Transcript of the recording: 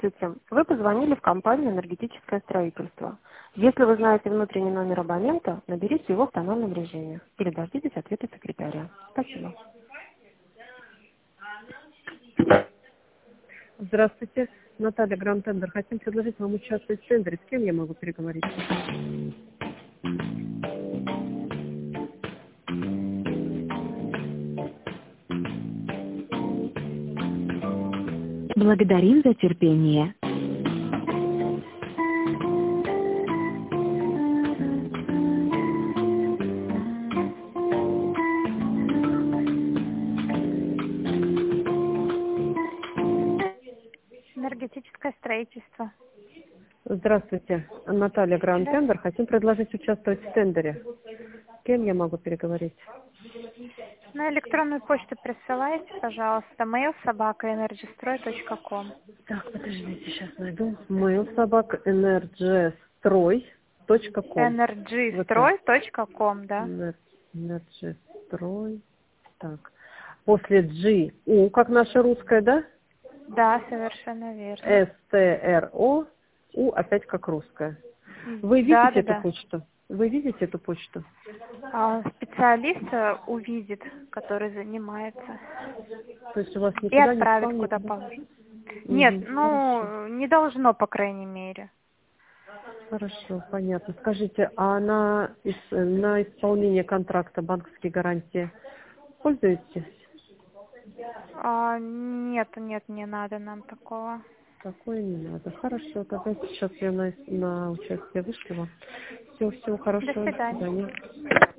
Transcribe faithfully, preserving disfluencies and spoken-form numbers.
Здравствуйте. Вы позвонили в компанию «Энергетическое строительство». Если вы знаете внутренний номер абонента, наберите его в тональном режиме или дождитесь ответа секретаря. Спасибо. Здравствуйте, Наталья, Гранд Тендер. Хотим предложить вам участвовать в тендере. С кем я могу переговорить? Благодарим за терпение. Энергетическое строительство. Здравствуйте, Наталья, Гранд Тендер. Хотим предложить участвовать в тендере. С кем я могу переговорить? На электронную почту присылайте, пожалуйста, mail собака energystroy точка com. Так, подождите, сейчас найду. Mail собака energystroy точка com. energystroy точка com, да. Energystroy. Так. После G, U, как наша русская, да? Да, совершенно верно. S T R O, U опять как русская. Вы видите Да, да, эту да. почту? Вы видите эту почту? А, специалист э, увидит, который занимается, То есть у вас и никуда не отправит спам, куда никуда? положено. Нет, Мгм, хорошо. ну, не должно, по крайней мере. Хорошо, понятно. Скажите, а на, ис- на исполнение контракта банковские гарантии пользуетесь? А, нет, нет, не надо нам такого. Такое не надо. Хорошо, тогда сейчас я на, на участие вышлю. Все, всего До хорошего. До свидания. свидания.